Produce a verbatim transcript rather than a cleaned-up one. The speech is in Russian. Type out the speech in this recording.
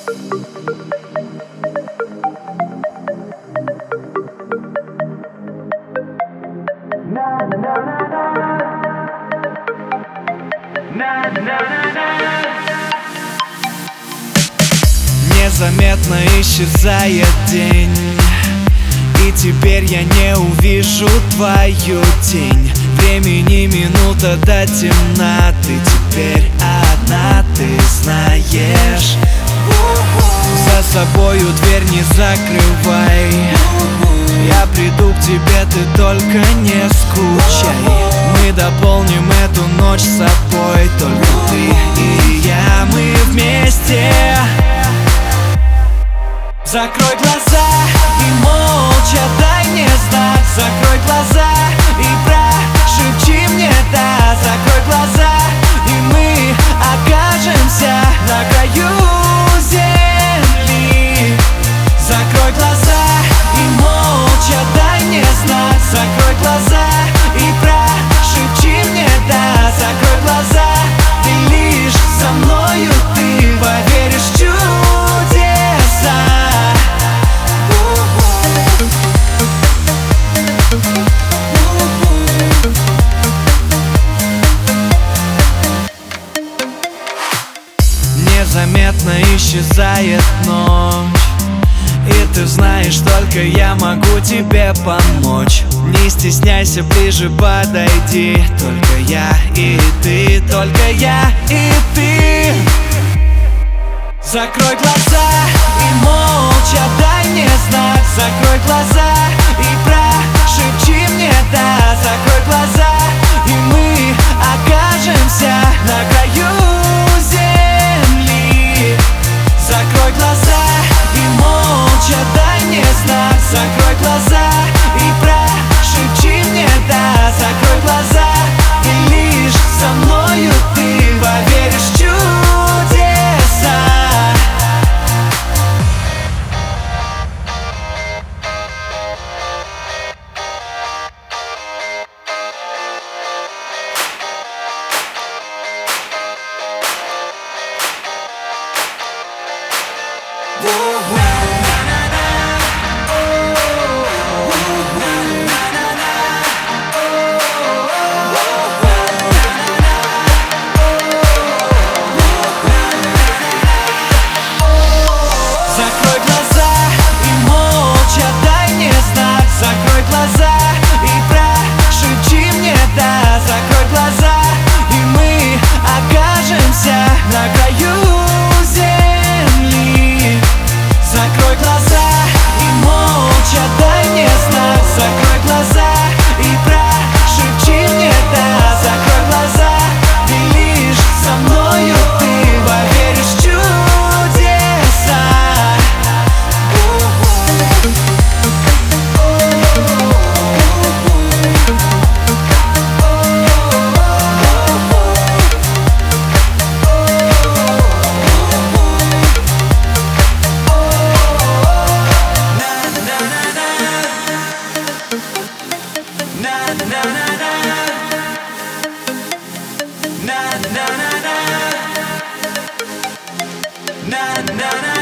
Незаметно исчезает день, и теперь я не увижу твою тень. Времени минута до темна, ты теперь одна, ты знаешь. За собою дверь не закрывай, я приду к тебе, ты только не скучай. Мы дополним эту ночь с собой, только ты и я, мы вместе. Закрой глаза и молча дай мне знак. Закрой глаза и прошепчи мне да. Закрой глаза и мы окажемся на краю земли. Закрой глаза и молча дай мне знак. Закрой глаза и прошепчи мне да. Закрой глаза, ты лишь со мною, ты поверишь в чудеса. Незаметно исчезает ночь, и ты знаешь, только я могу тебе помочь. Не стесняйся, ближе подойди. Только я и ты, только я и ты. Закрой глаза и молча дай мне знак. Закрой глаза и прошепчи мне да. Закрой глаза и мы окажемся на краю земли. Закрой глаза и молча дай мне знак. Закрой глаза и прошепчи мне да. Закрой глаза, и лишь со мною ты поверишь в чудеса. Закрой глаза и молча дай мне знак. Закрой глаза и прошепчи мне да. Закрой глаза и мы окажемся на краю земли. Закрой глаза и молча дай мне знак. Закрой глаза и прошепчи мне да. Закрой глаза, и лишь со мною ты поверишь в чудеса. Na na na na